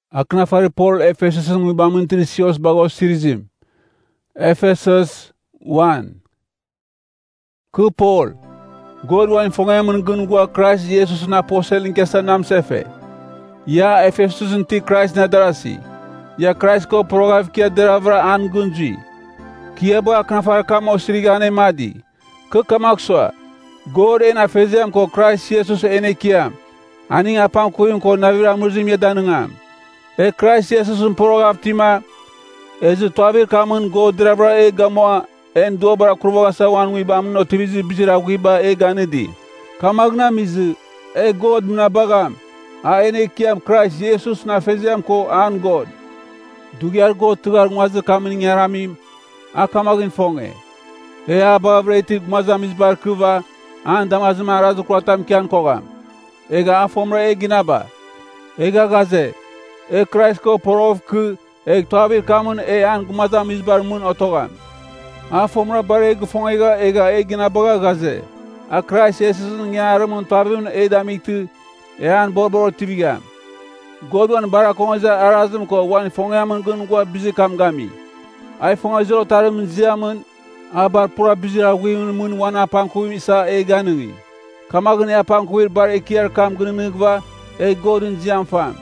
Aknafari Paul Ephesus ngibam Sios bagos sirizim. Ephesus 1. Ku Paul, God wan fongamun gun gua Christ Jesus na apostle kesa nam sefe. Ya Ephesus nti Christ na darasi. Ya Christ ko progav kia deravra an gunji. Kia ba aknafari kama osirigane madi. Ku kamakswa. God ena fezem ko Christ Jesus ene kia. Ani apam kuyun ko navira murzim yedanungam. Christ Jesus progav tima. Ezi tuavir kamun go deravra gamoa. En dobra kurva sawan wibam no tivizi bijira wiba ganedi. Kamagna mizu God na bagam. A ene kiam Christ Jesus na fezem ko an God. Dugyar God tugar ngwaze kamun nyaramim. A kamagin fonge. Abavreiti mazamiz barkuva. An damazma razu kratam kian kogam. Ega afomra ginaba. Ega gaze. Christ ko porov ku. Tuavir kamun an mazamiz barmun otogam. Afomra bare gufongega egina baga gaze. A Christ Jesus nyaram tuavim edamitu an borbor tibiga. Godwan barakonza arazum ko wan fongamun gun gwa bizi kamgami. Ai fongazero tarum ziamun abar pura bizira wiun mun wana panku isa ganungi. Kamagni apanku bar ekiar kam gunungwa godun ziam fam.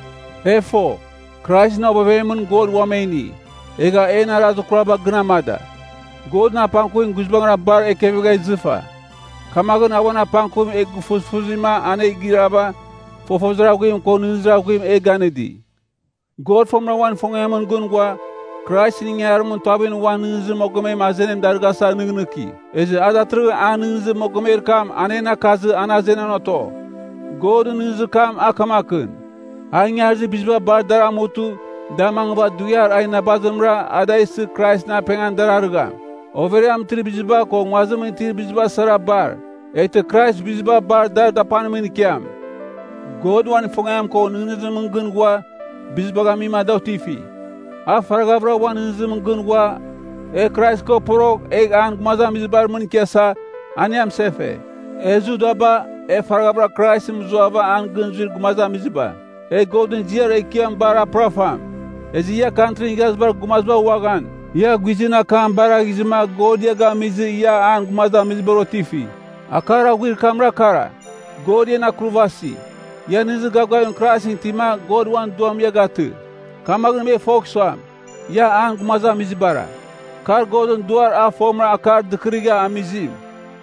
Efo Christ na bavemun God wameni. Ega enarazu kraba gnamada. God na pankuin guzbangra bar ekeviga zifa. Kamagan awana pankum gufusfuzima ane giraba fofozra gwim konunzra gwim ganedi. God from wan fongaman gungwa Christ ningarmun tabin wan nunzir mogome mazenem dargasa nungnuki. Eze adatru anunzir mogome kam anena kazı anazenoto. God nunzir kam akamakın. Anyarzi bizba bar daramutu damangba duyar ayna bazımra adaysı Christ na pengan dararga. Overam tribizba ko ngwazım tribizba sarabar. Ete Christ bizba bar dar dapanmin kiam. God wan fongam ko nunzim gungwa bizbaga mima dautifi. A faragavra wan nunzim gungwa Christ ko porok an mazam bizbar mun kesa anyam sefe. Ezu daba faragavra Christ mzuava an gunzir gumazam bizba. Godun jiar kiam bara profam. Ya country gasbar gumazba wagan. Ya gwizina kam bara gizima God ya gamizi ya an gumaza mizborotifi. Akara wir kamra kara. God ya na kruvasi. Ya nizu gagayun krasin tima God wan duam ya gatu. Kamagin me fokswam. Ya an gumaza mizbara. Kar Godun duar a formra akar dikriga amizim.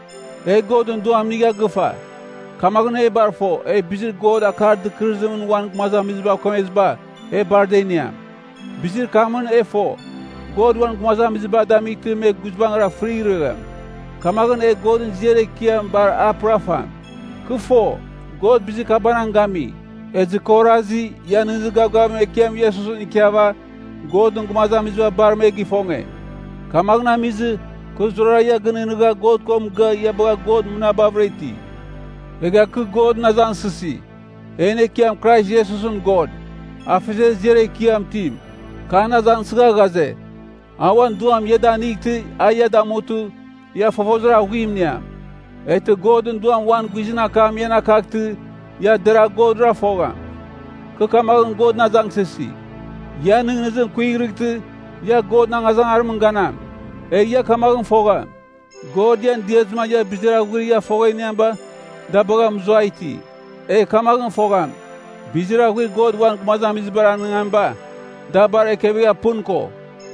Godun duam niga gufa. Kamagin barfo. Bizir God akar dikrizim wan gumaza mizba komezba. Bardeniam. Bizir kamun fo. God wan gumaza mizba damikti me guzbangra free rega. Kamagan Godun zere kiam bar aprafam. Kufo God bizi kabanangami. Ezikorazi yanınızı gagame kiam Yesusun ikiava Godun gumaza mizba bar me gifonge. Kamagna mizi kuzura ya gınınıga God komga yabaga God munabavreti. Ega ku God nazansısi. Ene kiam Christ Yesusun God. Afize zere kiam tim. Kana zansıga gaze. Awan duam yedanikti ayada mutu ya fofozra wimnia. Ete Godun duam wan gwizina kam yena kakti ya dera Godra foga. Kekamagan God na zangsesi. Ya ningizin kuigrikti ya God na ngazang armunganam. Ya kamagan foga. God yan diezma ya bizira gwiri ya foga inyamba da baga mzuaiti. Kamagan foga. Bizira gwiri God wan kumazam izbara ngamba da bar ekebiga punko.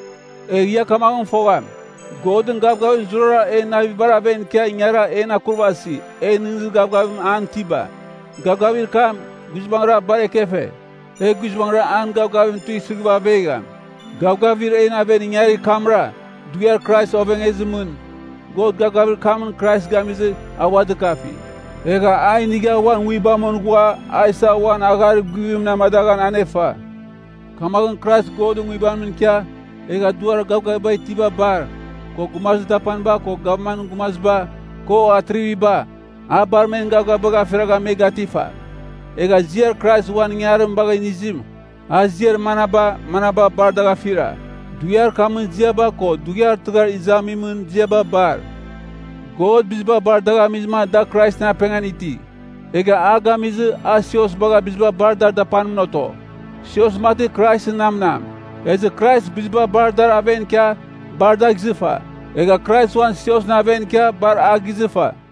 Ya kamagan fogam. Godun gabgavin zurara navibara ben kia nyara na kurvasi. Ninzu gabgavin antiba. Gabgavin kam guzbangra bare kefe. Guzbangra an gabgavin tui sugba vega. Gabgavir na ben nyari kamra. Duyar Christ oven ezimun. God gabgavir kamun Christ gamizi awadu kafi. Ega ay niga wan wibamon gwa aysa wan agar guyum na madagan anefa. Kamagan Christ Godun wibamun kia ega duar gabgavai tiba bar. Ko gumaz dapan ba, ko gaman gumaz ba, ko atriwi ba. Abar men gabgabaga firaga megatifa. Ega zier Christ wan nyarim baga nizim. Zier manaba bar daga fira. Duyar kamun ziaba ko, duyar tugar izamimun ziaba bar. God bizba bar daga mizma da Christ na pengan iti. Ega aga mizu asios baga bizba bar dar dapan noto. sios mati Christ namnam. Eze Christ bizba bardar aven kya barda gizifa. Ega Christ wan sios na aven kya bar a gizifa.